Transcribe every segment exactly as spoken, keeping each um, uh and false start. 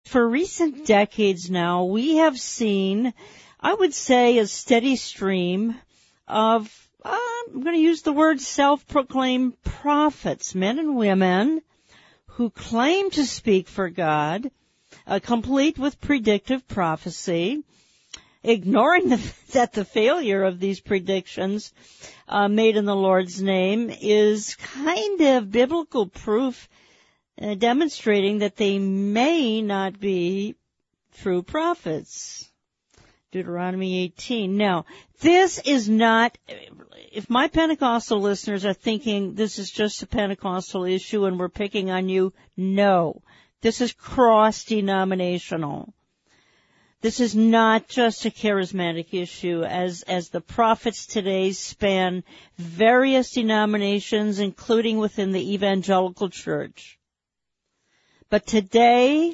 for recent decades now, we have seen, I would say, a steady stream of, uh, I'm going to use the word self-proclaimed prophets, men and women who claim to speak for God, uh, complete with predictive prophecy, ignoring the, that the failure of these predictions uh, made in the Lord's name is kind of biblical proof uh, demonstrating that they may not be true prophets. Deuteronomy eighteen. Now, this is not, if my Pentecostal listeners are thinking this is just a Pentecostal issue and we're picking on you, no. This is cross-denominational. This is not just a charismatic issue, as, as the prophets today span various denominations, including within the evangelical church. But today,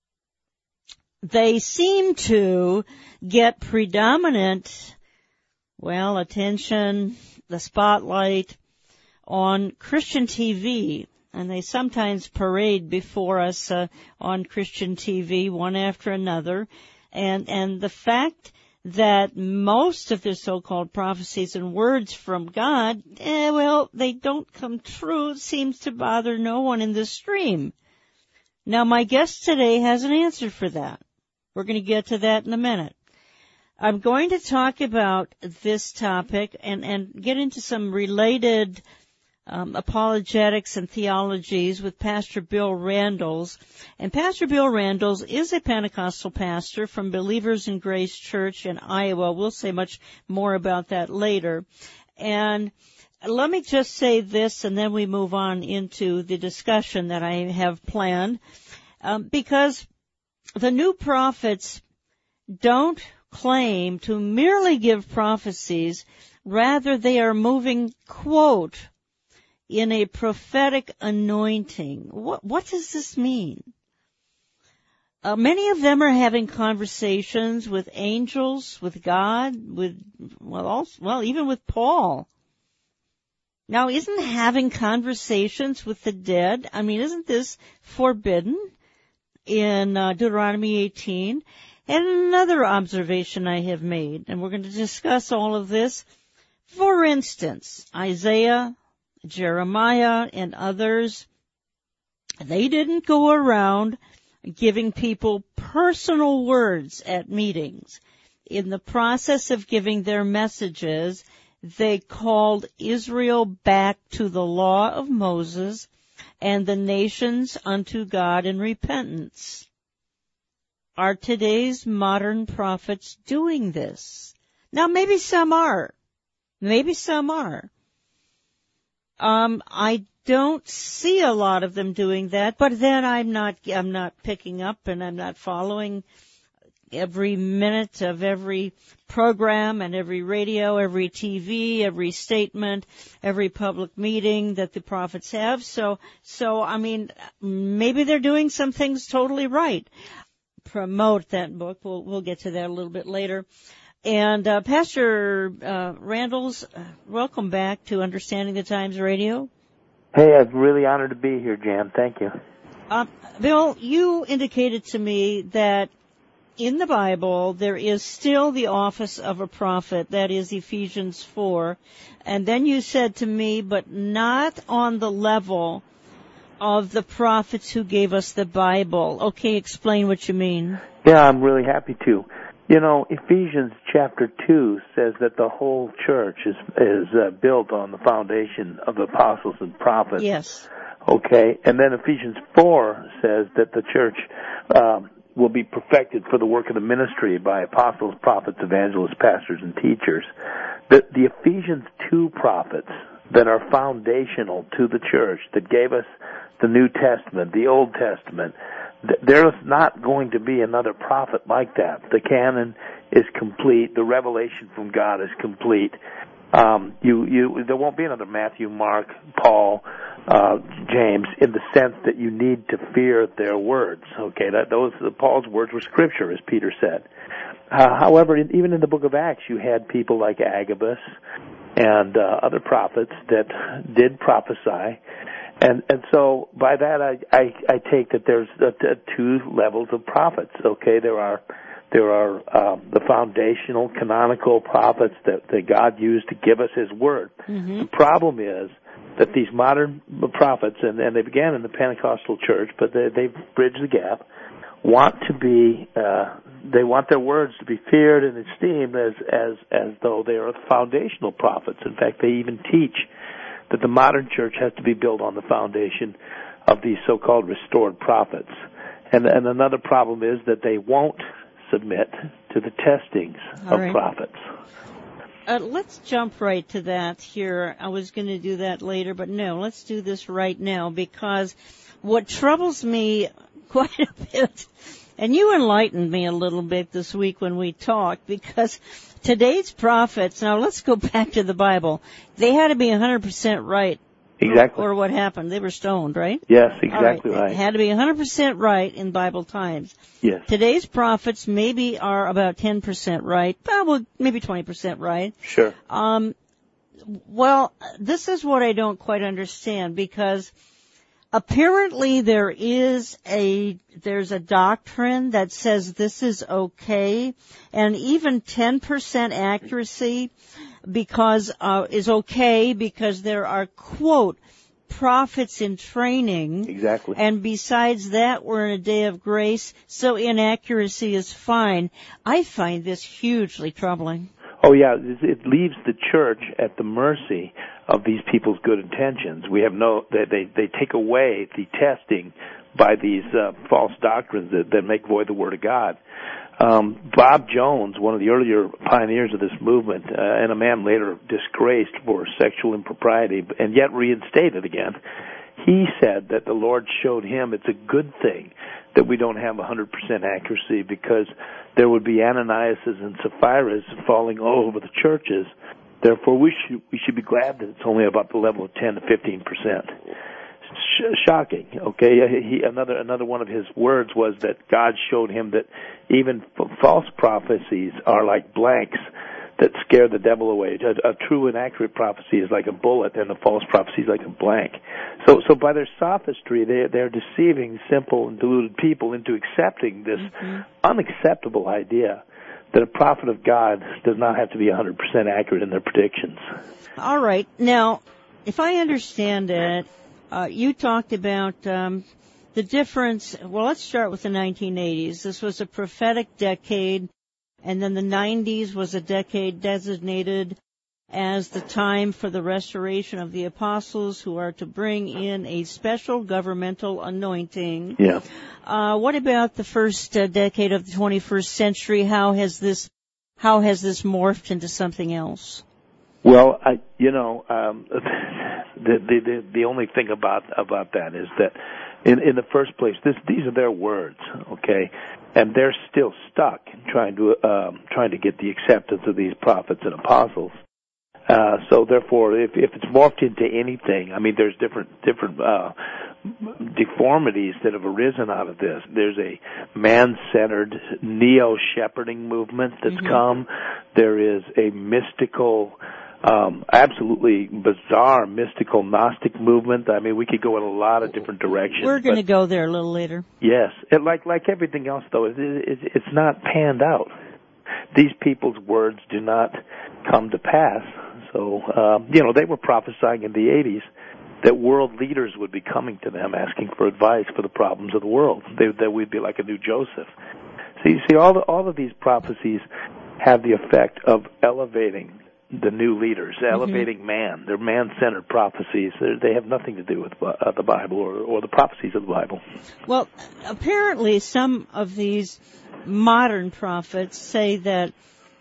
they seem to get predominant, well, attention, the spotlight on Christian T V. And they sometimes parade before us uh, on Christian T V, one after another. And, and the fact that most of their so-called prophecies and words from God, eh, well, they don't come true, seems to bother no one in this stream. Now, my guest today has an answer for that. We're going to get to that in a minute. I'm going to talk about this topic and, and get into some related Um, apologetics and theologies with Pastor Bill Randles. And Pastor Bill Randles is a Pentecostal pastor from Believers in Grace Church in Iowa. We'll say much more about that later. And let me just say this, and then we move on into the discussion that I have planned. Um, because the new prophets don't claim to merely give prophecies. Rather, they are moving, quote, in a prophetic anointing. What, what does this mean? Uh, many of them are having conversations with angels, with God, with, well, also, well, even with Paul. Now, isn't having conversations with the dead, I mean, isn't this forbidden in uh, Deuteronomy eighteen? And another observation I have made, and we're going to discuss all of this. For instance, Isaiah, Jeremiah, and others, they didn't go around giving people personal words at meetings. In the process of giving their messages, they called Israel back to the law of Moses and the nations unto God in repentance. Are today's modern prophets doing this? Now, maybe some are. Maybe some are. Um, I don't see a lot of them doing that, but then I'm not, I'm not picking up and I'm not following every minute of every program and every radio, every T V, every statement, every public meeting that the prophets have. So, so, I mean, maybe they're doing some things totally right. Promote that book. We'll, we'll get to that a little bit later. And uh, Pastor uh, Randles, uh, welcome back to Understanding the Times Radio. Hey, I'm really honored to be here, Jan. Thank you. Uh, Bill, you indicated to me that in the Bible there is still the office of a prophet, that is Ephesians four. And then you said to me, but not on the level of the prophets who gave us the Bible. Okay, explain what you mean. Yeah, I'm really happy to. You know, Ephesians chapter two says that the whole church is is uh, built on the foundation of apostles and prophets. Yes. Okay, and then Ephesians four says that the church um, will be perfected for the work of the ministry by apostles, prophets, evangelists, pastors, and teachers. The, the Ephesians two prophets that are foundational to the church, that gave us the New Testament, the Old Testament, there's not going to be another prophet like that. The canon is complete. The revelation from God is complete. Um, you, you, there won't be another Matthew, Mark, Paul, uh, James, in the sense that you need to fear their words. Okay, that those Paul's words were scripture, as Peter said. Uh, however, in, even in the book of Acts, you had people like Agabus and uh, other prophets that did prophesy. And and so by that I I, I take that there's uh, two levels of prophets. Okay, there are there are um, the foundational canonical prophets that, that God used to give us His word. Mm-hmm. The problem is that these modern prophets, and, and they began in the Pentecostal church, but they, they've bridged the gap, want to be uh, they want their words to be feared and esteemed as as as though they are foundational prophets. In fact, they even teach that the modern church has to be built on the foundation of these so-called restored prophets. And, and another problem is that they won't submit to the testings All of right. prophets. Uh, let's jump right to that here. I was going to do that later, but no, let's do this right now, because what troubles me quite a bit, and you enlightened me a little bit this week when we talked, because today's prophets, now let's go back to the Bible. They had to be one hundred percent right. Exactly. Or, or what happened? They were stoned, right? Yes, exactly right. right. They had to be one hundred percent right in Bible times. Yes. Today's prophets maybe are about ten percent right. Well, maybe twenty percent right. Sure. Um, well, this is what I don't quite understand, because apparently there is a, there's a doctrine that says this is okay, and even ten percent accuracy because, uh, is okay because there are, quote, prophets in training. Exactly. And besides that, we're in a day of grace, so inaccuracy is fine. I find this hugely troubling. Oh, yeah, it leaves the church at the mercy of these people's good intentions. We have no, they they, they take away the testing by these uh, false doctrines that, that make void the Word of God. Um, Bob Jones, one of the earlier pioneers of this movement, uh, and a man later disgraced for sexual impropriety, and yet reinstated again, he said that the Lord showed him it's a good thing that we don't have one hundred percent accuracy, because there would be Ananiases and Sapphires falling all over the churches. Therefore, we should we should be glad that it's only about the level of ten to fifteen percent. Sh- shocking. Okay, he, another another one of his words was that God showed him that even f- false prophecies are like blanks that scare the devil away. A, a true and accurate prophecy is like a bullet, and a false prophecy is like a blank. So, so by their sophistry, they they're deceiving simple and deluded people into accepting this mm-hmm. unacceptable idea that a prophet of God does not have to be one hundred percent accurate in their predictions. All right. Now, if I understand it, uh, you talked about um, the difference. Well, let's start with the nineteen eighties. This was a prophetic decade, and then the nineties was a decade designated as the time for the restoration of the apostles, who are to bring in a special governmental anointing. Yeah. Uh, what about the first uh, decade of the twenty-first century? How has this, how has this morphed into something else? Well, I, you know, um, the, the the the only thing about about that is that in in the first place, this these are their words, okay, and they're still stuck trying to um, trying to get the acceptance of these prophets and apostles. Uh, so therefore, if, if it's morphed into anything, I mean, there's different different uh, deformities that have arisen out of this. There's a man-centered neo-shepherding movement that's mm-hmm. come. There is a mystical, um, absolutely bizarre mystical Gnostic movement. I mean, we could go in a lot of different directions. We're going to go there a little later. Yes, it, like like everything else, though, it, it, it's not panned out. These people's words do not come to pass. So, um, you know, they were prophesying in the eighties that world leaders would be coming to them asking for advice for the problems of the world. They, that we'd be like a new Joseph. So you see, all the, all of these prophecies have the effect of elevating the new leaders, elevating mm-hmm. man. They're man-centered prophecies. They're, they have nothing to do with uh, the Bible or, or the prophecies of the Bible. Well, apparently some of these modern prophets say that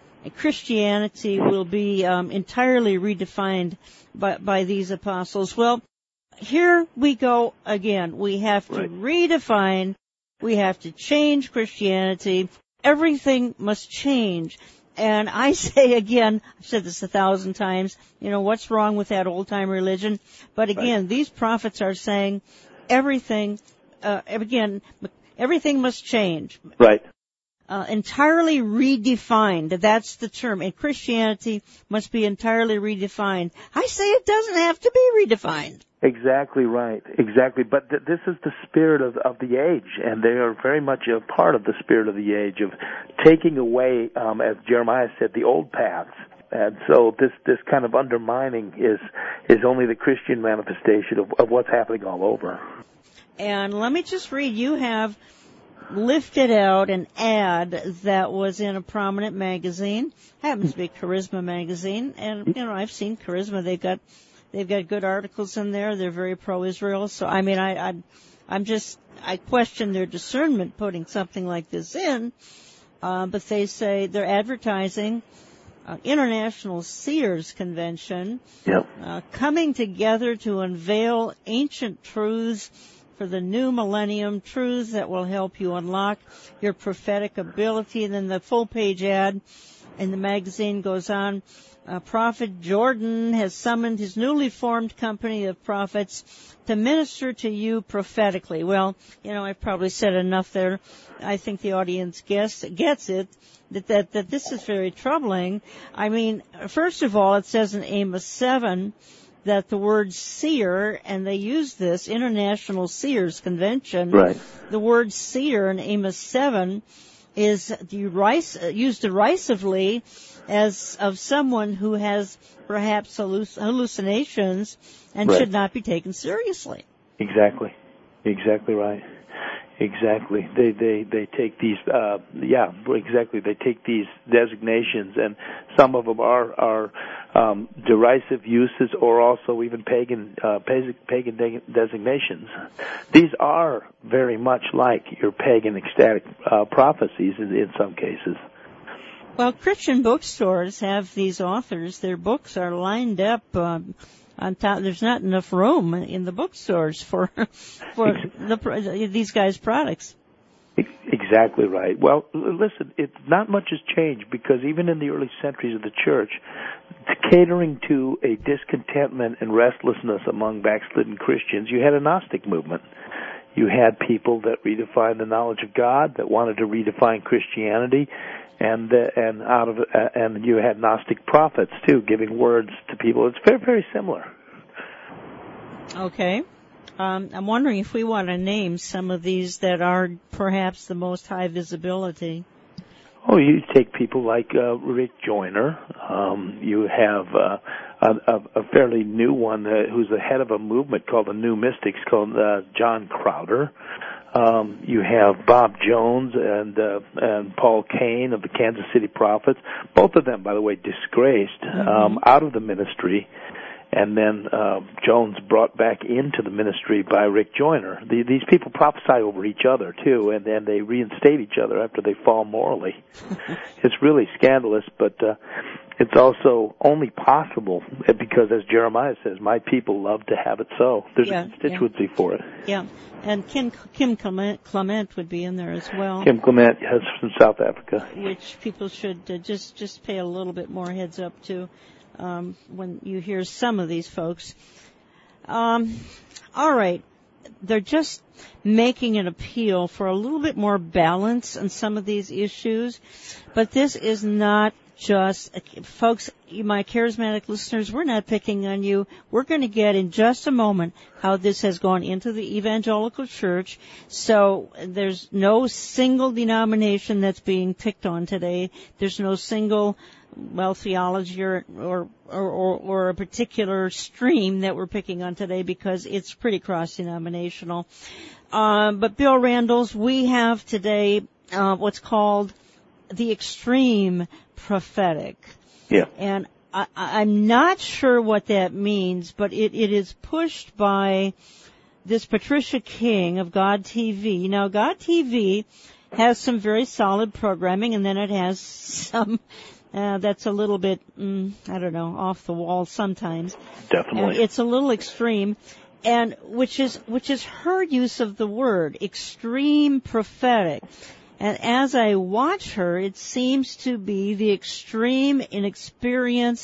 Christianity will be um, entirely redefined by, by these apostles. Well, here we go again. We have to right. redefine. We have to change Christianity. Everything must change. And I say again, I've said this a thousand times, you know, what's wrong with that old-time religion? But again, right. these prophets are saying everything, uh, again, everything must change. Right. uh, entirely redefined. That's the term. And Christianity must be entirely redefined. I say it doesn't have to be redefined. Exactly right. Exactly. But th- this is the spirit of, of the age, and they are very much a part of the spirit of the age of taking away, um, as Jeremiah said, the old paths. And so this, this kind of undermining is, is only the Christian manifestation of, of what's happening all over. And let me just read, you have lifted out an ad that was in a prominent magazine, happens to be Charisma magazine, and, you know, I've seen Charisma, they've got, they've got good articles in there, they're very pro-Israel, so, I mean, I, I, I'm just, I question their discernment putting something like this in, uh, but they say they're advertising Uh, International Seers Convention, yep. uh, coming together to unveil ancient truths for the new millennium, truths that will help you unlock your prophetic ability. And then the full-page ad in the magazine goes on, uh, Prophet Jordan has summoned his newly formed company of prophets to minister to you prophetically. Well, you know, I've probably said enough there. I think the audience gets, gets it. That, that, that this is very troubling. I mean, first of all, it says in Amos seven that the word seer, and they use this, International Seers Convention, right. The word seer in Amos seven is used derisively as of someone who has perhaps hallucinations and right. should not be taken seriously. Exactly. Exactly right. Exactly. They they they take these uh yeah, exactly. They take these designations, and some of them are are um derisive uses or also even pagan uh pagan designations. These are very much like your pagan ecstatic uh prophecies in, in some cases. Well, Christian bookstores have these authors. Their books are lined up um on top. There's not enough room in the bookstores for for the, these guys' products. Exactly right. Well, listen, it, not much has changed, because even in the early centuries of the church, catering to a discontentment and restlessness among backslidden Christians, you had a Gnostic movement. You had people that redefined the knowledge of God, that wanted to redefine Christianity, and uh, and out of uh, and you had Gnostic prophets too, giving words to people. It's very very similar. Okay, um, I'm wondering if we want to name some of these that are perhaps the most high visibility. Oh, you take people like uh, Rick Joyner. Um, you have uh, a, a fairly new one uh, who's the head of a movement called the New Mystics, called uh, John Crowder. Um, you have Bob Jones and uh, and Paul Cain of the Kansas City Prophets. Both of them, by the way, disgraced, mm-hmm. um, out of the ministry, and then uh, Jones brought back into the ministry by Rick Joyner. The, these people prophesy over each other too, and then they reinstate each other after they fall morally. It's really scandalous, but uh, it's also only possible because, as Jeremiah says, "My people love to have it so." There's yeah, a constituency yeah. for it. Yeah. And Kim, Kim Clement, Clement would be in there as well. Kim Clement, yes, from South Africa. Which people should uh, just just pay a little bit more heads up to um, when you hear some of these folks. Um, all right. They're just making an appeal for a little bit more balance on some of these issues. But this is not just, folks, my charismatic listeners, we're not picking on you. We're going to get in just a moment how this has gone into the evangelical church. So there's no single denomination that's being picked on today. There's no single, well, theology or, or, or, or a particular stream that we're picking on today, because it's pretty cross-denominational. Um, but Bill Randles, we have today uh, what's called the extreme prophetic. Yeah. And I, I'm not sure what that means, but it, it is pushed by this Patricia King of God T V. Now, God T V has some very solid programming, and then it has some uh, that's a little bit, mm, I don't know, off the wall sometimes. Definitely. And it's a little extreme. And which is, which is her use of the word, extreme prophetic. And as I watch her, it seems to be the extreme inexperience,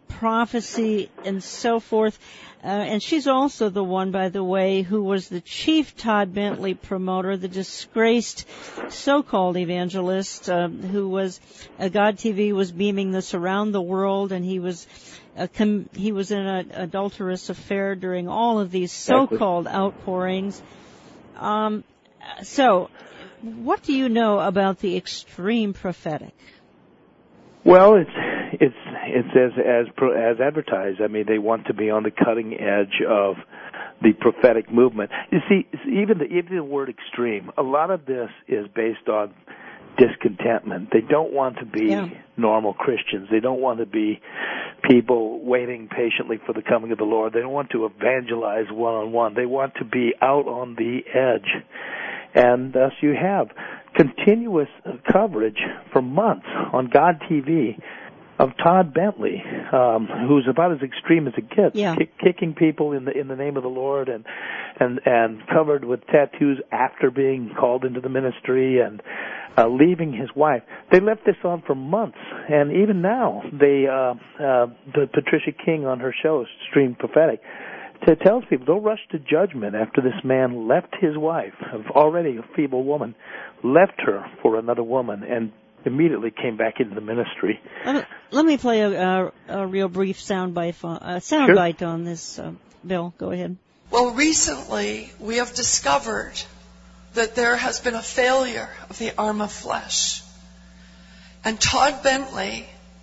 prophecy and so forth. Uh, and she's also the one, by the way, who was the chief Todd Bentley promoter, the disgraced so-called evangelist, uh, who was, uh, God T V was beaming this around the world, and he was, uh, com- he was in an adulterous affair during all of these so-called outpourings. Um, so, what do you know about the extreme prophetic? Well, it's it's it's as as as advertised. I mean, they want to be on the cutting edge of the prophetic movement. You see, even the even the word extreme, a lot of this is based on discontentment. They don't want to be yeah. normal Christians. They don't want to be people waiting patiently for the coming of the Lord. They don't want to evangelize one-on-one. They want to be out on the edge. And thus you have continuous coverage for months on God T V of Todd Bentley, um, who's about as extreme as it gets, yeah. kick, kicking people in the in the name of the Lord, and and and covered with tattoos after being called into the ministry, and uh, leaving his wife. They left this on for months, and even now, they uh, uh, the Patricia King on her show, Extreme Prophetic, It tells people don't rush to judgment after this man left his wife, already a feeble woman, left her for another woman, and immediately came back into the ministry. Uh, let me play a, a, a real brief soundbite uh, sound sure. on this, uh, Bill. Go ahead. Well, recently we have discovered that there has been a failure of the arm of flesh. And Todd Bentley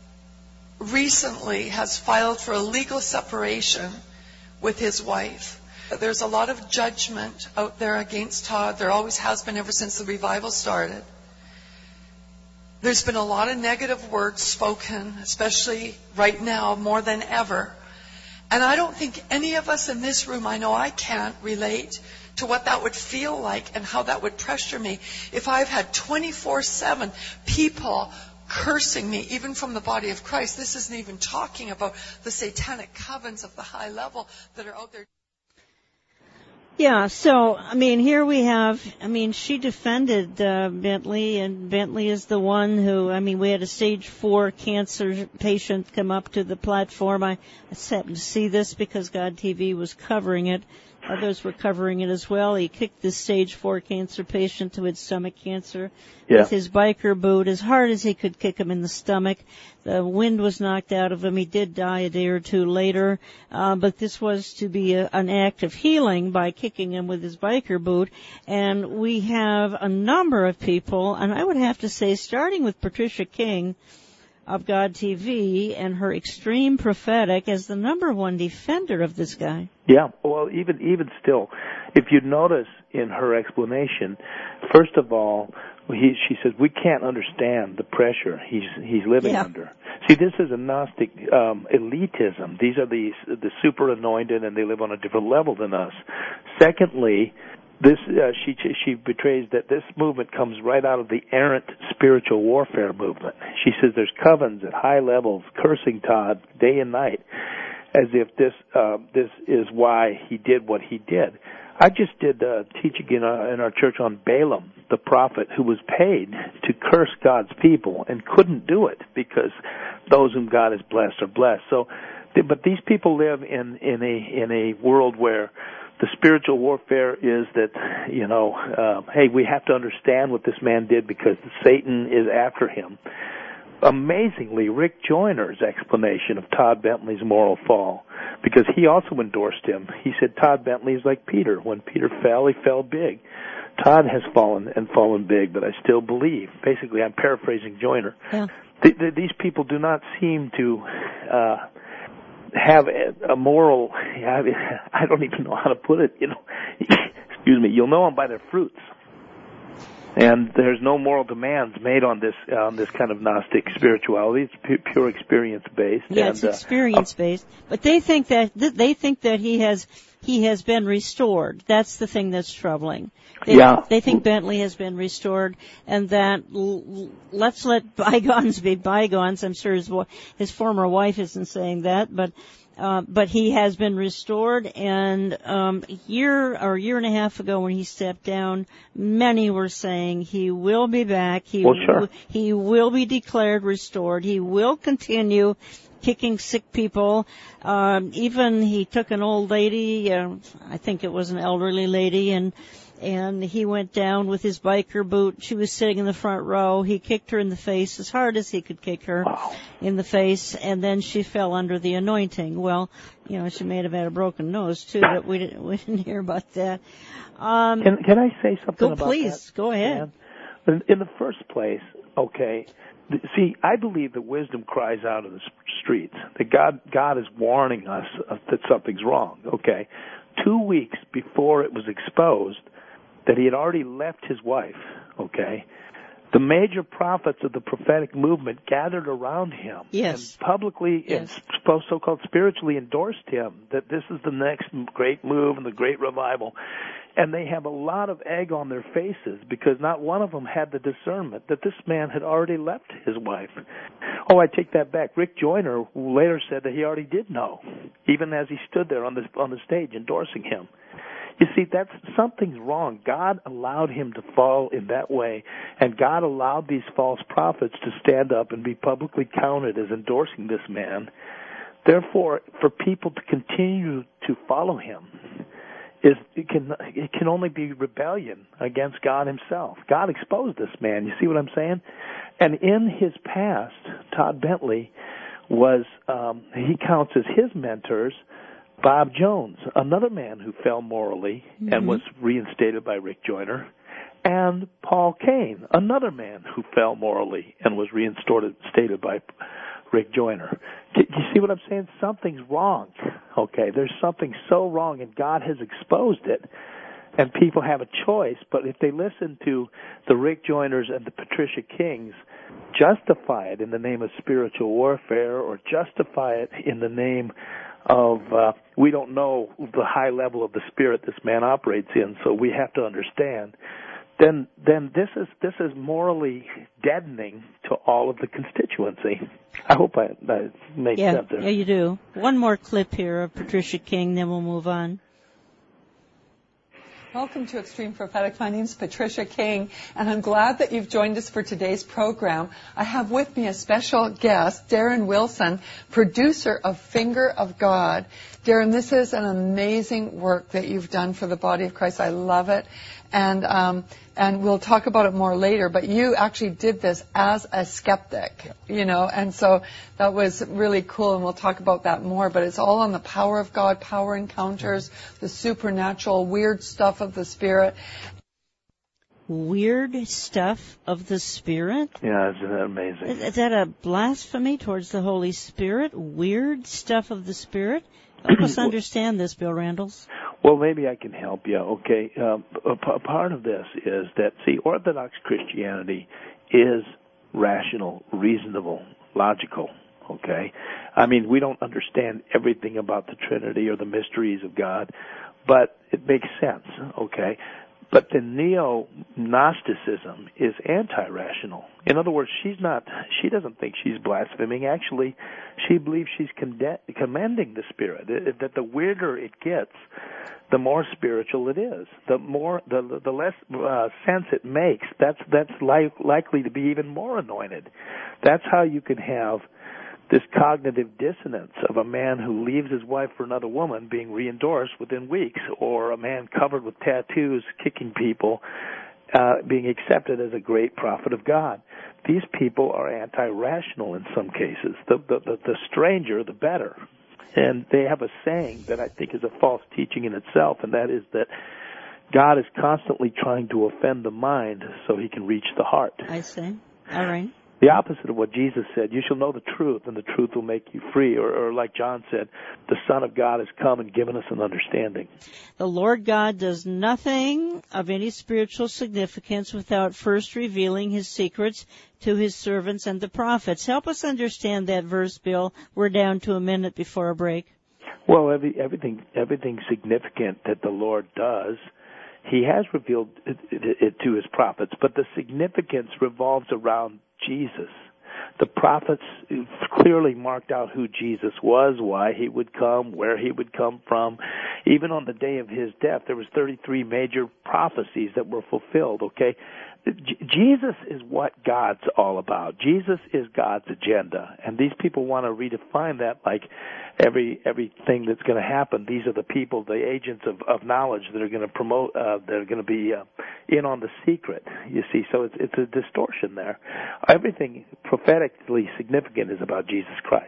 recently has filed for a legal separation with his wife. There's a lot of judgment out there against Todd. There always has been ever since the revival started. There's been a lot of negative words spoken, especially right now, more than ever. And I don't think any of us in this room, I know I can't relate to what that would feel like and how that would pressure me if I've had twenty-four seven people cursing me, even from the body of Christ. This isn't even talking about the satanic covens of the high level that are out there. Yeah, so, I mean, here we have, I mean, she defended uh, Bentley, and Bentley is the one who, I mean, we had a stage four cancer patient come up to the platform. I, I happened to see this because God T V was covering it. Others were covering it as well. He kicked this stage four cancer patient who had stomach cancer yeah. with his biker boot as hard as he could kick him in the stomach. The wind was knocked out of him. He did die a day or two later, uh, but this was to be a, an act of healing by kicking him with his biker boot. And we have a number of people, and I would have to say, starting with Patricia King of God T V and her extreme prophetic as the number one defender of this guy. Yeah, well, even even still, if you notice in her explanation, first of all, he, she says we can't understand the pressure he's he's living yeah. under. See, this is a Gnostic um, elitism. These are the the super anointed, and they live on a different level than us. Secondly, This uh, she she betrays that this movement comes right out of the errant spiritual warfare movement. She says there's covens at high levels cursing Todd day and night, as if this uh, this is why he did what he did. I just did uh, teaching in our, in our church on Balaam, the prophet, who was paid to curse God's people and couldn't do it because those whom God has blessed are blessed. So, but these people live in in a in a world where the spiritual warfare is that, you know, uh, hey, we have to understand what this man did because Satan is after him. Amazingly, Rick Joyner's explanation of Todd Bentley's moral fall, because he also endorsed him. He said Todd Bentley is like Peter. When Peter fell, he fell big. Todd has fallen and fallen big, but I still believe. Basically, I'm paraphrasing Joyner. Yeah. Th- th- these people do not seem to Uh, have a, a moral, I don't even know how to put it, you know, excuse me, you'll know them by their fruits. And there's no moral demands made on this on this kind of Gnostic spirituality. It's pu- pure experience-based. Yeah, and, it's experience-based. Uh, but they think that they think that he has he has been restored. That's the thing that's troubling. They, yeah. They think Bentley has been restored, and that l- let's let bygones be bygones. I'm sure his his former wife isn't saying that, but. Uh, but he has been restored, and um, a year or a year and a half ago when he stepped down, many were saying he will be back. He well, sure. w- he will be declared restored. He will continue kicking sick people. Um, even he took an old lady, uh, I think it was an elderly lady, and and he went down with his biker boot. She was sitting in the front row. He kicked her in the face as hard as he could kick her Wow. in the face, and then she fell under the anointing. Well, you know, she may have had a broken nose too, but we didn't we didn't hear about that. Um, Can Can I say something go about please, that? go ahead. In, in the first place, okay. th- See, I believe that wisdom cries out in the s- streets. That God God is warning us of, that something's wrong. Okay, two weeks before it was exposed that he had already left his wife. Okay, the major prophets of the prophetic movement gathered around him Yes. and publicly Yes. and so-called spiritually endorsed him that this is the next great move and the great revival. And they have a lot of egg on their faces because not one of them had the discernment that this man had already left his wife. Oh, I take that back. Rick Joyner later said that he already did know, even as he stood there on the on the stage endorsing him. You see, that's something's wrong. God allowed him to fall in that way, and God allowed these false prophets to stand up and be publicly counted as endorsing this man. Therefore, for people to continue to follow him, is it can it can only be rebellion against God himself. God exposed this man. You see what I'm saying? And in his past, Todd Bentley was um, he counts as his mentors Bob Jones, another man who fell morally mm-hmm. and was reinstated by Rick Joyner, and Paul Kane, another man who fell morally and was reinstated by Rick Joyner. Do you see what I'm saying? Something's wrong. Okay, there's something so wrong, and God has exposed it, and people have a choice. But if they listen to the Rick Joyners and the Patricia Kings, justify it in the name of spiritual warfare, or justify it in the name of uh, we don't know the high level of the spirit this man operates in, so we have to understand. Then, then this is this is morally deadening to all of the constituency. I hope I, I make yeah, sense there. Yeah, you do. One more clip here of Patricia King, then we'll move on. Welcome to Extreme Prophetic. My name's Patricia King, and I'm glad that you've joined us for today's program. I have with me a special guest, Darren Wilson, producer of Finger of God. Darren, this is an amazing work that you've done for the body of Christ. I love it. And um, and we'll talk about it more later, but you actually did this as a skeptic, you know, and so that was really cool, and we'll talk about that more, but it's all on the power of God, power encounters, the supernatural, weird stuff of the Spirit. Weird stuff of the Spirit? Yeah, isn't that amazing? Is, is that a blasphemy towards the Holy Spirit? Weird stuff of the Spirit? Help us understand this, Bill Randles. Well, maybe I can help you. Okay, um, a, p- a part of this is that, see, Orthodox Christianity is rational, reasonable, logical. Okay, I mean, we don't understand everything about the Trinity or the mysteries of God, but it makes sense. Okay. But the neo-Gnosticism is anti-rational. In other words, she's not, she doesn't think she's blaspheming. Actually, she believes she's conde- commending the Spirit, it, that the weirder it gets, the more spiritual it is. The more, the the less uh, sense it makes, that's that's li- likely to be even more anointed. That's how you can have this cognitive dissonance of a man who leaves his wife for another woman being re-endorsed within weeks, or a man covered with tattoos kicking people uh, being accepted as a great prophet of God. These people are anti-rational in some cases. The, the, the, the stranger, the better. And they have a saying that I think is a false teaching in itself, and that is that God is constantly trying to offend the mind so he can reach the heart. I see. All right. The opposite of what Jesus said, you shall know the truth, and the truth will make you free. Or, or like John said, the Son of God has come and given us an understanding. The Lord God does nothing of any spiritual significance without first revealing his secrets to his servants and the prophets. Help us understand that verse, Bill. We're down to a minute before a break. Well, every, everything, everything significant that the Lord does, he has revealed it, it, it to his prophets, but the significance revolves around Jesus. The prophets clearly marked out who Jesus was, why he would come, where he would come from. Even on the day of his death, there was thirty-three major prophecies that were fulfilled, okay? J- Jesus is what God's all about. Jesus is God's agenda, and these people want to redefine that like every everything that's going to happen. These are the people, the agents of, of knowledge that are going to promote, uh, that are going to be uh, in on the secret. You see, so it's it's a distortion there. Everything prophetically significant is about Jesus Christ.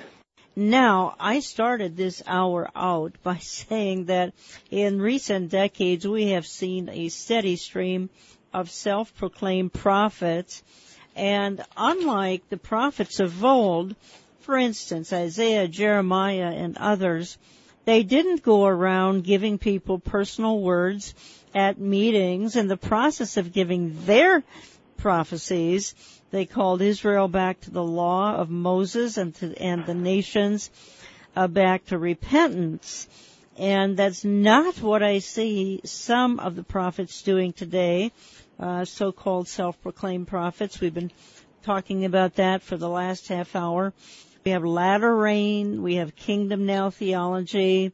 Now, I started this hour out by saying that in recent decades we have seen a steady stream of self-proclaimed prophets, and unlike the prophets of old, for instance, Isaiah, Jeremiah, and others, they didn't go around giving people personal words at meetings. In the process of giving their prophecies, they called Israel back to the law of Moses and to, and the nations uh, back to repentance. And that's not what I see some of the prophets doing today, uh, so-called self-proclaimed prophets. We've been talking about that for the last half hour. We have latter rain, we have kingdom now theology,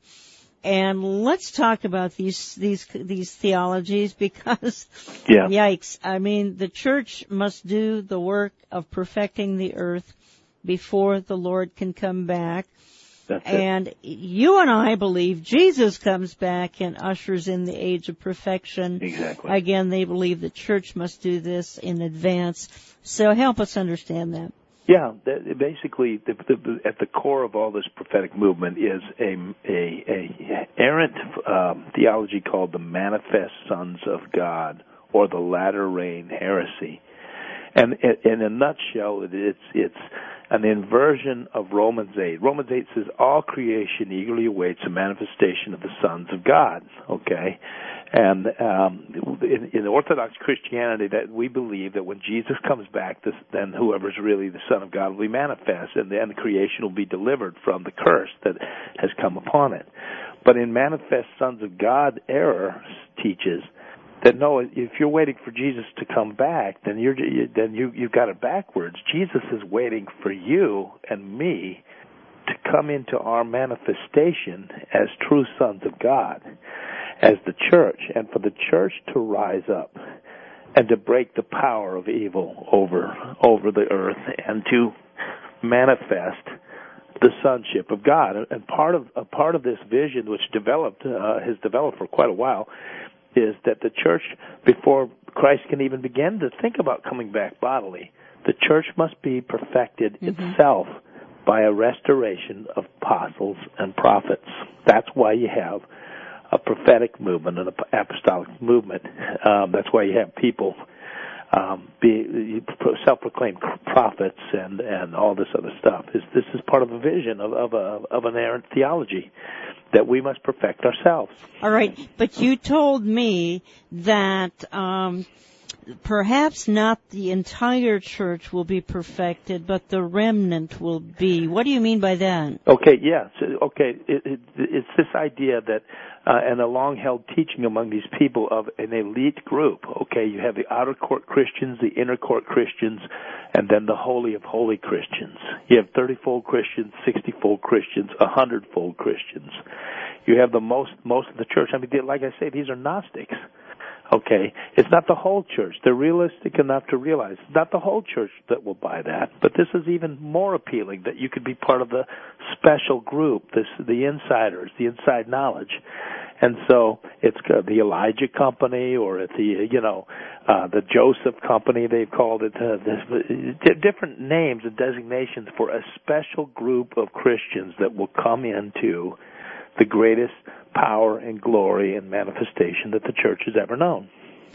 and let's talk about these these these theologies because, yeah. yikes, I mean, the church must do the work of perfecting the earth before the Lord can come back. That's and it. You and I believe Jesus comes back and ushers in the age of perfection. Exactly. Again, they believe the church must do this in advance. So help us understand that. Yeah, that, basically, the, the, at the core of all this prophetic movement is a a, a errant um, theology called the Manifest Sons of God, or the Latter Rain heresy. And in a nutshell, it's it's an inversion of Romans eight. Romans eight says all creation eagerly awaits a manifestation of the sons of God. Okay, and um, in, in Orthodox Christianity, that we believe that when Jesus comes back, this, then whoever's really the Son of God will be manifest, and then the creation will be delivered from the curse that has come upon it. But in Manifest Sons of God, error teaches that no, if you're waiting for Jesus to come back, then you're then you you've got it backwards. Jesus is waiting for you and me to come into our manifestation as true sons of God, as the church, and for the church to rise up and to break the power of evil over over the earth and to manifest the sonship of God. And part of a part of this vision, which developed uh, has developed for quite a while, is that the church, before Christ can even begin to think about coming back bodily, the church must be perfected mm-hmm. itself by a restoration of apostles and prophets. That's why you have a prophetic movement and an apostolic movement. Um, that's why you have people um, be self-proclaimed prophets and, and all this other stuff. Is this is part of a vision of, of a of an errant theology that we must perfect ourselves. All right, but you told me that um, perhaps not the entire church will be perfected, but the remnant will be. What do you mean by that? Okay, yeah. So, okay, it, it, it's this idea that, uh, and a long-held teaching among these people of an elite group. Okay, you have the outer court Christians, the inner court Christians, and then the holy of holy Christians. You have thirty-fold Christians, sixty-fold Christians, one hundred-fold Christians. You have the most most of the church. I mean, like I say, these are Gnostics. Okay, it's not the whole church. They're realistic enough to realize it's not the whole church that will buy that. But this is even more appealing, that you could be part of the special group, this the insiders, the inside knowledge. And so it's the Elijah Company, or the you know uh, the Joseph Company. They've called it uh, this, different names and designations for a special group of Christians that will come into the greatest power and glory and manifestation that the church has ever known.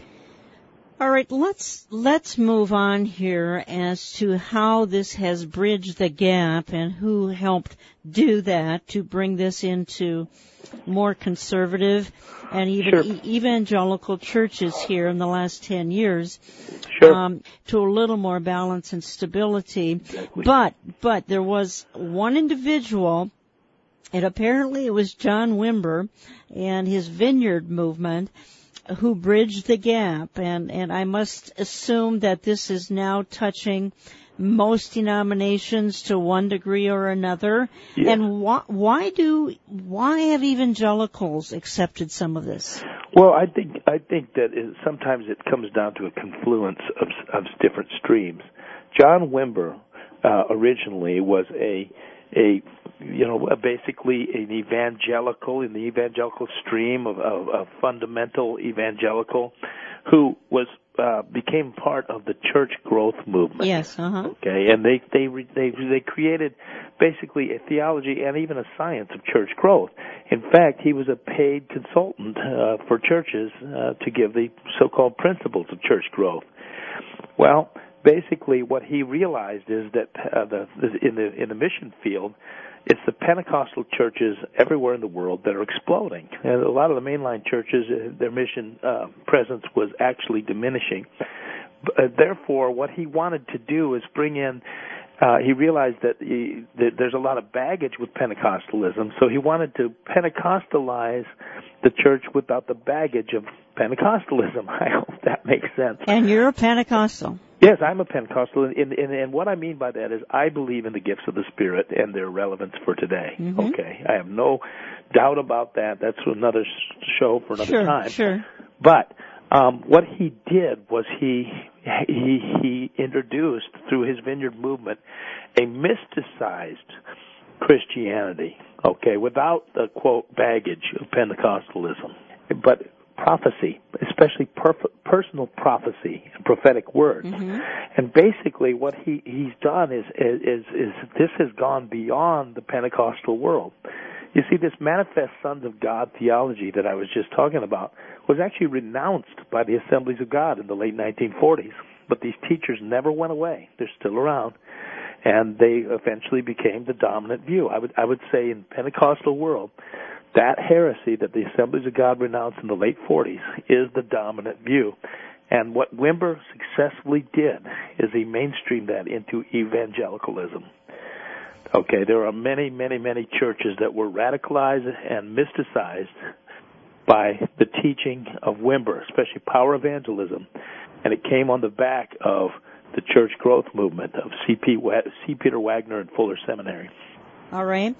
All right, let's let's move on here as to how this has bridged the gap and who helped do that to bring this into more conservative and even sure. e- evangelical churches here in the last ten years, sure. um, to a little more balance and stability. Exactly. But but there was one individual. And apparently it was John Wimber and his Vineyard movement who bridged the gap. And, and I must assume that this is now touching most denominations to one degree or another. Yes. And why, why do why have evangelicals accepted some of this? Well, I think I think that it, sometimes it comes down to a confluence of, of different streams. John Wimber uh, originally was a a you know basically an evangelical in the evangelical stream of, of, of fundamental evangelical who was uh, became part of the church growth movement. Yes, uh-huh. Okay, and they they they they created basically a theology and even a science of church growth. In fact, he was a paid consultant uh, for churches uh, to give the so-called principles of church growth. Well, basically, what he realized is that uh, the in the in the mission field, it's the Pentecostal churches everywhere in the world that are exploding. And a lot of the mainline churches, uh, their mission uh, presence was actually diminishing. Uh, therefore, what he wanted to do is bring in, uh, he realized that, he, that there's a lot of baggage with Pentecostalism, so he wanted to Pentecostalize the church without the baggage of Pentecostalism. I hope that makes sense. And you're a Pentecostal. Yes, I'm a Pentecostal, and, and, and what I mean by that is I believe in the gifts of the Spirit and their relevance for today. Mm-hmm. Okay, I have no doubt about that. That's another show for another sure, time. Sure, But um, what he did was he he he introduced through his Vineyard movement a mysticized Christianity. Okay, without the quote baggage of Pentecostalism, but prophecy, especially per- personal prophecy and prophetic words. Mm-hmm. And basically what he, he's done is, is, is, is this has gone beyond the Pentecostal world. You see, this manifest sons of God theology that I was just talking about was actually renounced by the Assemblies of God in the late nineteen forties. But these teachers never went away. They're still around. And they eventually became the dominant view. I would, I would say in the Pentecostal world, that heresy that the Assemblies of God renounced in the late forties is the dominant view. And what Wimber successfully did is he mainstreamed that into evangelicalism. Okay, there are many, many, many churches that were radicalized and mysticized by the teaching of Wimber, especially power evangelism. And it came on the back of the church growth movement of C. P. C. Peter Wagner and Fuller Seminary. All right.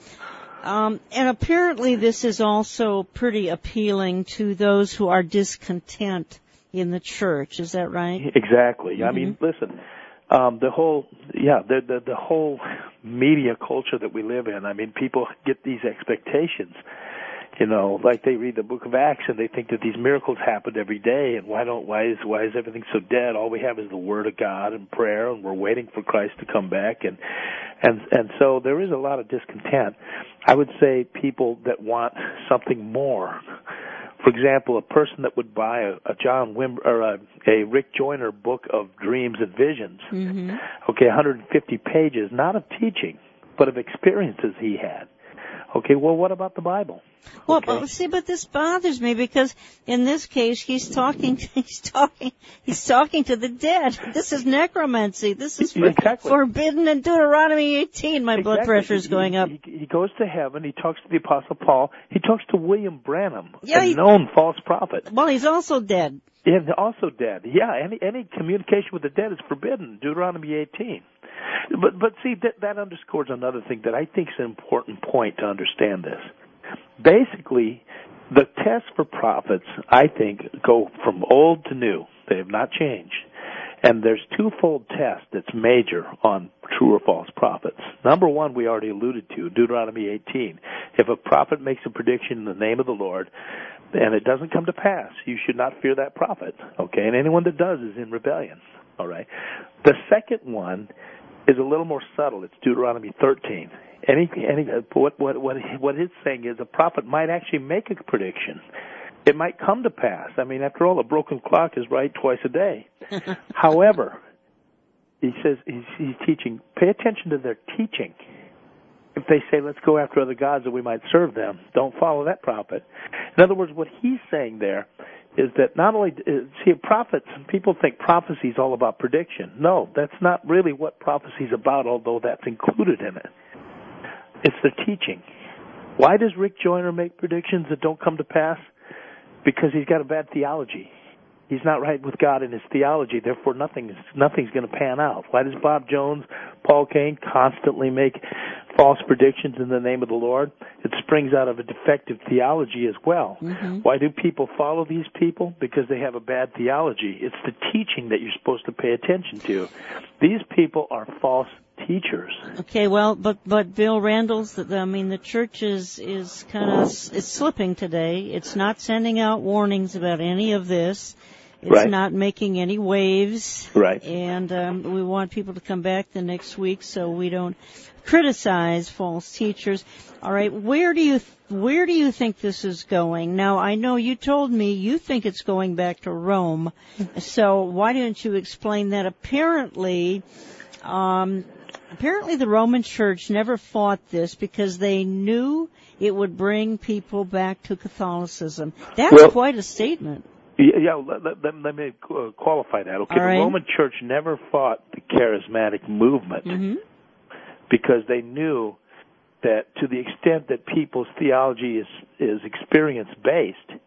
Um, and apparently this is also pretty appealing to those who are discontent in the church. Is that right? Exactly. Mm-hmm. I mean, listen, um, the whole, yeah, the, the the whole media culture that we live in. I mean, people get these expectations. You know, like they read the Book of Acts and they think that these miracles happen every day, and why don't why is why is everything so dead? All we have is the Word of God and prayer, and we're waiting for Christ to come back, and and and so there is a lot of discontent. I would say people that want something more. For example, a person that would buy a, a John Wimber or a, a Rick Joyner book of dreams and visions, mm-hmm. okay, one hundred fifty pages, not of teaching, but of experiences he had. Okay, well, what about the Bible? Well, okay. see, but this bothers me because in this case, he's talking, he's talking, he's talking to the dead. This is necromancy. This is for, exactly. forbidden in Deuteronomy eighteen. My exactly. blood pressure is going up. He, he, he goes to heaven. He talks to the Apostle Paul. He talks to William Branham, yeah, a he, known false prophet. Well, he's also dead. Yeah, also dead. Yeah, any any communication with the dead is forbidden. Deuteronomy eighteen. But but see that that underscores another thing that I think is an important point to understand this. Basically, the tests for prophets, I think, go from old to new. They have not changed. And there's twofold test that's major on true or false prophets. Number one, we already alluded to, Deuteronomy eighteen. If a prophet makes a prediction in the name of the Lord, and it doesn't come to pass, you should not fear that prophet. Okay, and anyone that does is in rebellion. All right. The second one is a little more subtle. It's Deuteronomy thirteen. Any, any, what, what, what, what it's saying is a prophet might actually make a prediction. It might come to pass. I mean, after all, a broken clock is right twice a day. However, he says he's, he's teaching, pay attention to their teaching. If they say, let's go after other gods that we might serve them, don't follow that prophet. In other words, what he's saying there is that not only, see, prophets, people think prophecy is all about prediction. No, that's not really what prophecy is about, although that's included in it. It's the teaching. Why does Rick Joyner make predictions that don't come to pass? Because he's got a bad theology. He's not right with God in his theology. Therefore, nothing is, nothing's going to pan out. Why does Bob Jones, Paul Cain constantly make false predictions in the name of the Lord? It springs out of a defective theology as well. Mm-hmm. Why do people follow these people? Because they have a bad theology. It's the teaching that you're supposed to pay attention to. These people are false teachers. Okay, well, but but Bill Randall's, I mean, the church is is kind of is slipping today. It's not sending out warnings about any of this. It's right. not making any waves. Right. And um, we want people to come back the next week so we don't criticize false teachers. All right, where do you where do you think this is going? Now, I know you told me you think it's going back to Rome. So why didn't you explain that? Apparently, um, apparently the Roman Church never fought this because they knew it would bring people back to Catholicism. That's well, quite a statement. Yeah, let, let, let me qualify that. Okay, right. The Roman Church never fought the charismatic movement mm-hmm. because they knew that to the extent that people's theology is is experience based,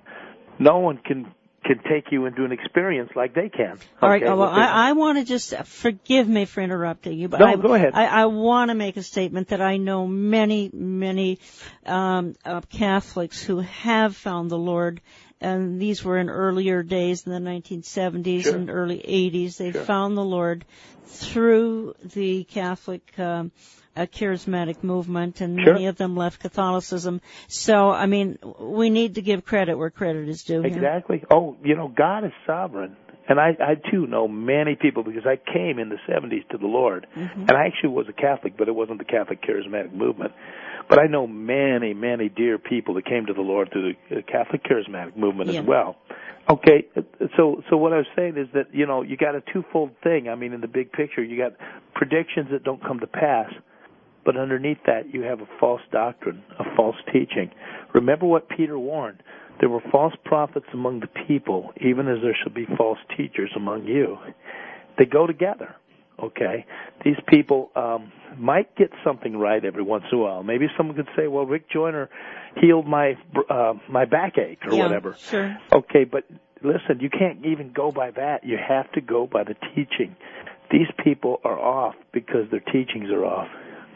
no one can can take you into an experience like they can. Okay? All right. Well, I, I want to just forgive me for interrupting you, but no, I, go ahead. I, I want to make a statement that I know many, many um, uh, Catholics who have found the Lord. And these were in earlier days in the nineteen seventies sure. and early eighties. They sure. found the Lord through the Catholic um, uh, charismatic movement, and sure. many of them left Catholicism. So, I mean, we need to give credit where credit is due. Exactly. Here. Oh, you know, God is sovereign. And I, I, too, know many people because I came in the seventies to the Lord. Mm-hmm. And I actually was a Catholic, but it wasn't the Catholic charismatic movement. But I know many, many dear people that came to the Lord through the Catholic charismatic movement yeah. as well. Okay, so so what I was saying is that, you know, you got a twofold thing. I mean, in the big picture, you got predictions that don't come to pass, but underneath that you have a false doctrine, a false teaching. Remember what Peter warned. There were false prophets among the people, even as there shall be false teachers among you. They go together. Okay, these people um, might get something right every once in a while. Maybe someone could say, "Well, Rick Joyner healed my uh, my backache or yeah, whatever." Sure. Okay, but listen, you can't even go by that. You have to go by the teaching. These people are off because their teachings are off.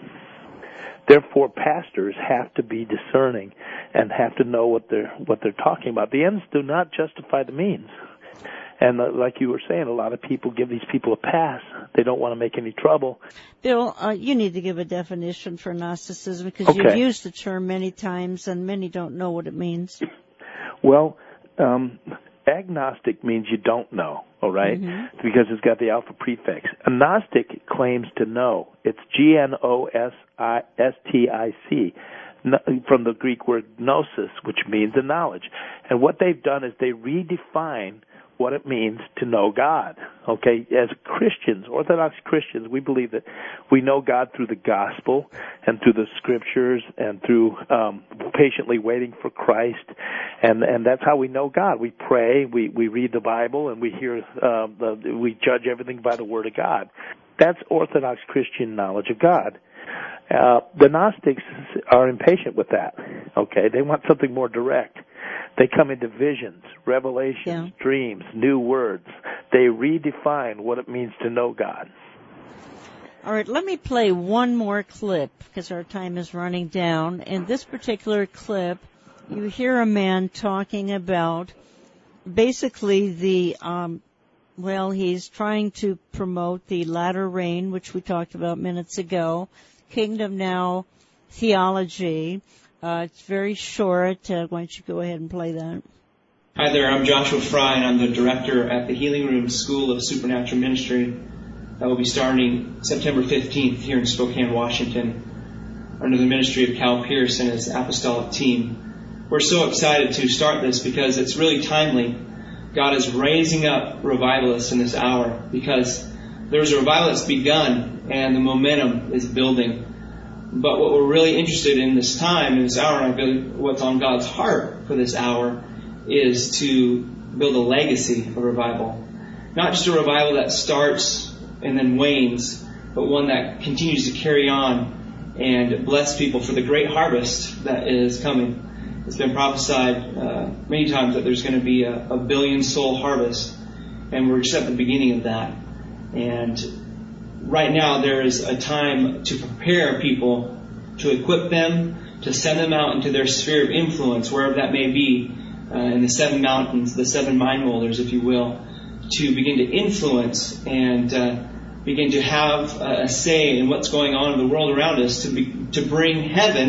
Therefore, pastors have to be discerning and have to know what they're what they're talking about. The ends do not justify the means. And uh, like you were saying, a lot of people give these people a pass. They don't want to make any trouble. Bill, uh, you need to give a definition for Gnosticism because okay. you've used the term many times and many don't know what it means. Well, um, agnostic means you don't know, all right, mm-hmm. because it's got the alpha prefix. A Gnostic claims to know. It's G N O S I S T I C. From the Greek word gnosis, which means a knowledge. And what they've done is they redefine what it means to know God. Okay, as Christians, Orthodox Christians, we believe that we know God through the gospel and through the scriptures and through um, patiently waiting for Christ, and and that's how we know God. We pray, we we read the Bible, and we hear uh, the, we judge everything by the Word of God. That's Orthodox Christian knowledge of God. Uh, the Gnostics are impatient with that. Okay, they want something more direct. They come into visions, revelations, yeah. dreams, new words. They redefine what it means to know God. All right, let me play one more clip because our time is running down. In this particular clip, you hear a man talking about basically the, um, well, he's trying to promote the latter rain, which we talked about minutes ago, Kingdom Now theology. Uh, it's very short. Uh, why don't you go ahead and play that? Hi there, I'm Joshua Fry, and I'm the director at the Healing Room School of Supernatural Ministry that will be starting September fifteenth here in Spokane, Washington, under the ministry of Cal Pierce and his apostolic team. We're so excited to start this because it's really timely. God is raising up revivalists in this hour because there's a revival that's begun and the momentum is building. But what we're really interested in this time, in this hour, and I believe what's on God's heart for this hour, is to build a legacy of revival. Not just a revival that starts and then wanes, but one that continues to carry on and bless people for the great harvest that is coming. it's been prophesied uh, many times that there's going to be a, a billion soul harvest, and we're just at the beginning of that. And right now there is a time to prepare people, to equip them, to send them out into their sphere of influence, wherever that may be, uh, in the seven mountains, the seven mind molders, if you will, to begin to influence and uh, begin to have a say in what's going on in the world around us, to be, to bring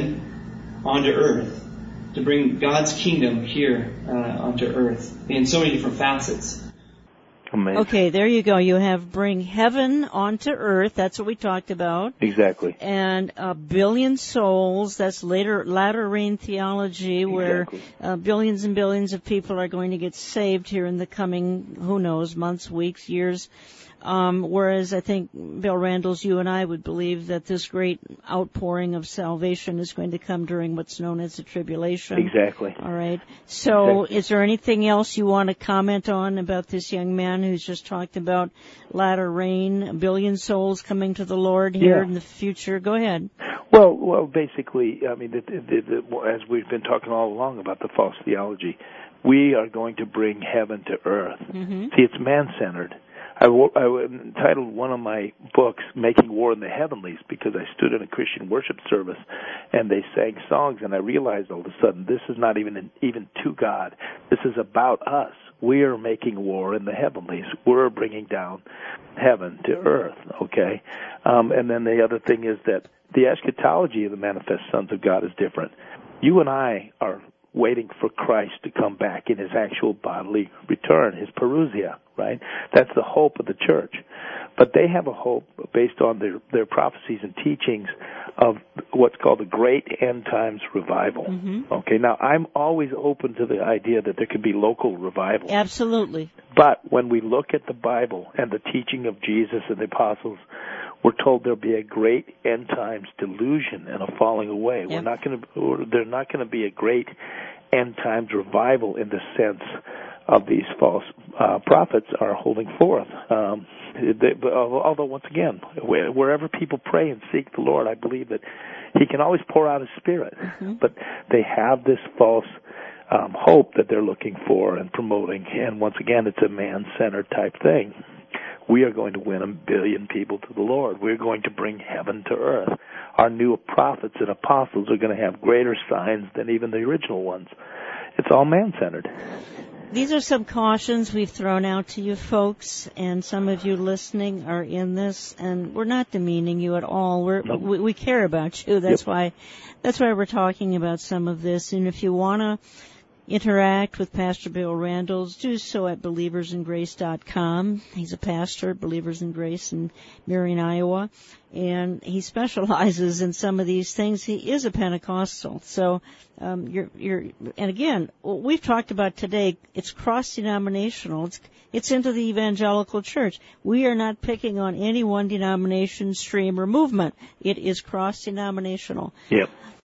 heaven onto earth, to bring God's kingdom here uh, onto earth in so many different facets. Amazing. Okay, there you go. You have bring heaven onto earth. That's what we talked about. Exactly. And a billion souls. That's later latter rain theology, where exactly. uh, billions and billions of people are going to get saved here in the coming, who knows, months, weeks, years. Um, whereas I think, Bill Randalls, you and I would believe that this great outpouring of salvation is going to come during what's known as the tribulation. Exactly. All right. So exactly. Is there anything else you want to comment on about this young man who's just talked about latter rain, a billion souls coming to the Lord here yeah. in the future? Go ahead. Well, well, basically, I mean, the, the, the, as we've been talking all along about the false theology, we are going to bring heaven to earth. Mm-hmm. See, it's man-centered. I, I entitled one of my books, Making War in the Heavenlies, because I stood in a Christian worship service and they sang songs, and I realized all of a sudden this is not even even to God. This is about us. We are making war in the heavenlies. We're bringing down heaven to earth, okay? Um, and then the other thing is that the eschatology of the manifest sons of God is different. You and I are waiting for Christ to come back in his actual bodily return, his parousia, right? That's the hope of the church. But they have a hope based on their, their prophecies and teachings of what's called the great end times revival. Mm-hmm. Okay, now I'm always open to the idea that there could be local revival. Absolutely. But when we look at the Bible and the teaching of Jesus and the apostles, we're told there'll be a great end times delusion and a falling away. Yep. We're not going to. There's not going to be a great end times revival in the sense of these false uh, prophets are holding forth. Um, they, although, once again, wherever people pray and seek the Lord, I believe that He can always pour out His Spirit. Mm-hmm. But they have this false um, hope that they're looking for and promoting, and once again, it's a man-centered type thing. We are going to win a billion people to the Lord. We're going to bring heaven to earth. Our new prophets and apostles are going to have greater signs than even the original ones. It's all man-centered. These are some cautions we've thrown out to you folks, and some of you listening are in this, and we're not demeaning you at all. We're, nope. we, we care about you. That's yep. why, that's why we're talking about some of this. And if you want to interact with Pastor Bill Randalls, do so at believers in grace dot com. He's a pastor at Believers in Grace in Marion, Iowa, and he specializes in some of these things. He is a Pentecostal. So, um, you're, you're, and again, what we've talked about today, it's cross-denominational. It's, it's into the evangelical church. We are not picking on any one denomination, stream, or movement. It is cross-denominational. Yep.